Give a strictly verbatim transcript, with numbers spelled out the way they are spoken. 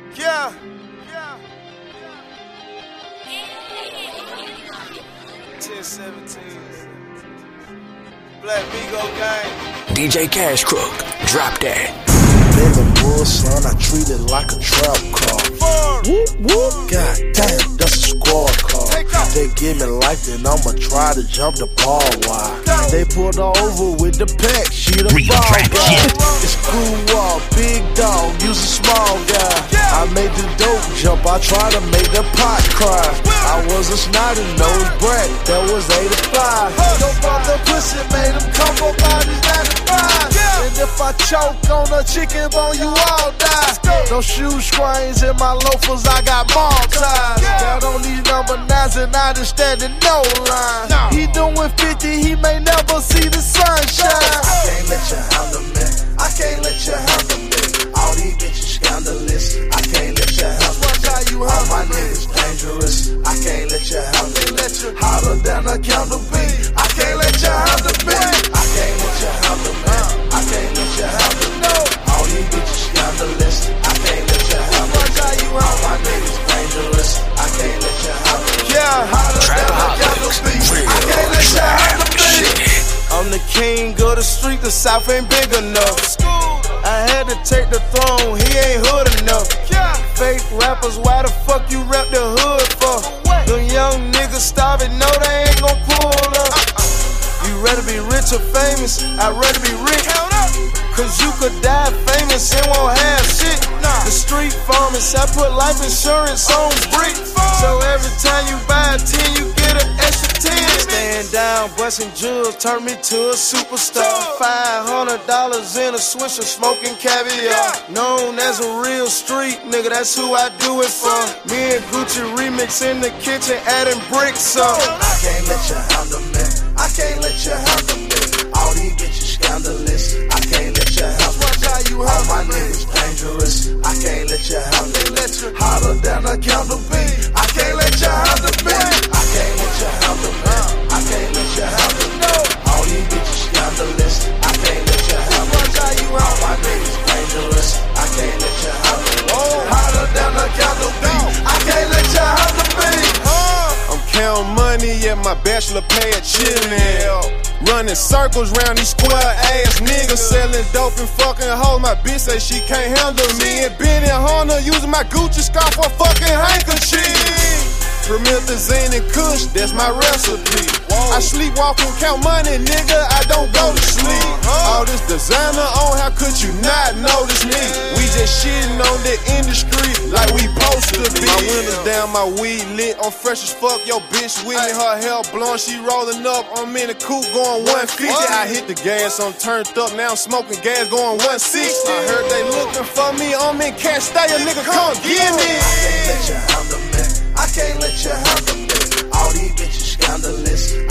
Yeah, yeah. ten seventeen. Black Migo gang. D J Cash Crook, drop that. In the bull, son, I treat it like a trap car. Whoop, whoop, god damn, that's a squad car. They give me life, then I'ma try to jump the ball wire. They pulled over with the pack, she the ball guy. It's cool wall, big dog, use a small guy. I made the dope jump, I try to make the pot cry. I was a snotty nose brat, that was eighty-five. Dope off the pussy, made him come up out his ninety-five. And if I choke on a chicken bone, you all die. No shoe screens in my loafers, I got mall ties. Got on these number nines and I just standing no line. He doing fifty, he may never see the sunshine. I can't let you handle me, I can't let you handle me. All these bitches scandalous, I can't let you handle me. All my niggas dangerous, I can't let you handle me. Hotter than a candle beat, I can't let you handle me. I can't let you handle me, I can't let you handle me. All these bitches scandalous, I can't let you handle me. All my niggas dangerous, I can't let you handle me. Yeah, hotter than a candle beat, I can't let you handle me. I'm the king of the street, the South ain't big enough. I had to take the throne, he ain't hood enough. Fake rappers, why the fuck you rap the hood for? Them young niggas starving, no they ain't gon' pull up. You rather be rich or famous? I'd rather be rich. Cause you could die famous and won't have shit. The street pharmacist, I put life insurance on brick. So every time you buy a ten, you get an extra ten. Stand down, busting jewels, turn me to a superstar. Five hundred dollars in a Swisher, smoking caviar. Known as a real street nigga, that's who I do it for. Me and Gucci remix in the kitchen, adding bricks up. I can't let you handle me, I can't let you handle me. All these bitches scandalous, I can't let you handle me. All my niggas dangerous, I can't let you handle me. Hotter than a candle beat, I can't let you handle me. I can't let you handle me, I can't let you handle me. All these bitches scandalous, I can't let you handle me. All my niggas dangerous, I can't let you handle me. Hotter than a candle beat, I can't let you handle me. I'm counting money at my bachelor pad chillin'. Running circles round these square ass niggas. Selling dope and fucking hoes. My bitch say she can't handle me. And Benny Hunter using my Gucci scarf for fucking handkerchief. Promethazine and Kush, that's my recipe. Whoa. I sleepwalk and count money, nigga, I don't go to sleep. Uh-huh. All this designer on, how could you not notice me? We just shitting on the industry like we supposed to be. My windows down, my weed lit, I'm fresh as fuck, yo bitch with me. Her hair blonde, she rolling up, I'm in the coupe going one fifty. What? I hit the gas, I'm turned up, now I'm smoking gas going one sixty. I heard they looking for me, I'm in can't stay, a nigga come get me. I can't let you handle me, I can't let you handle me. All these bitches scandalous,